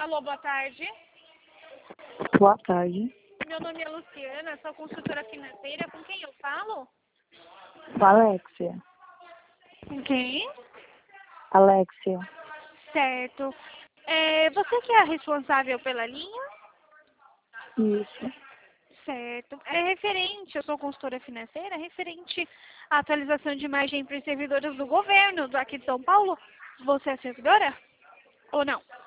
Alô, boa tarde. Boa tarde. Meu nome é Luciana, sou consultora financeira. Com quem eu falo? Com a Alexia. Com quem? Alexia. Certo. Você que é a responsável pela linha? Isso. Certo. É referente, eu sou consultora financeira, referente à atualização de imagem para os servidores do governo aqui de São Paulo. Você é servidora? Ou não?